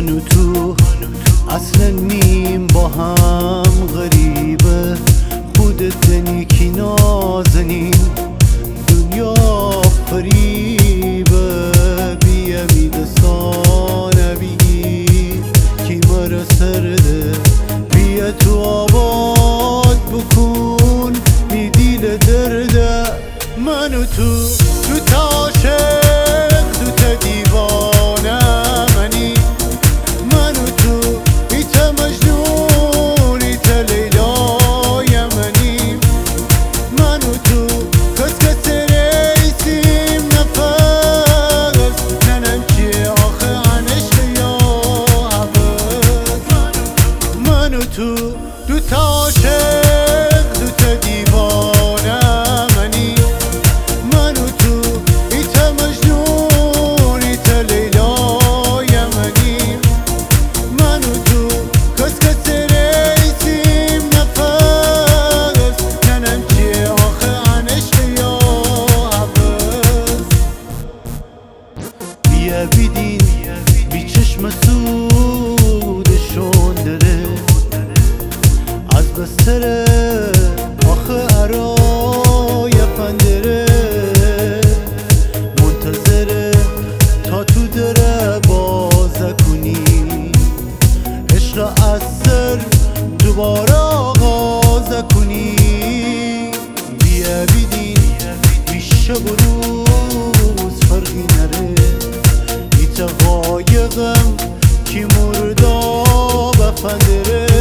من و تو اصلا نیم با هم غریبه، خودت نیکی نازنین دنیا فریبه. بیا میدستانه بگیر کی مرا سرده، بیا تو آباد بکن می دیل درده. من و تو تا عاشق تا دیوانه منی، من و تو ایتا مجنون ایتا لیلای منی، من و تو کس کس ریسیم نفس ننم چی آخه عنشق یا عبد. من و تو تا عاشق تا دیوانه منی، من و تو ایتا مجنون ایتا لیلای منی، من و تو کس کس ریسیم نفس ننم چی آخه عنشق یا عبد. بیا بیدین بی چشم سودشون داره از بستر آخه ارای پندره، منتظره تا تو دره بازه کنی، عشق از سر دوباره آغازه کنی. بیا بیدین بی شب و روز فرقی نره، ایتا قایقم کی مردا بفندره.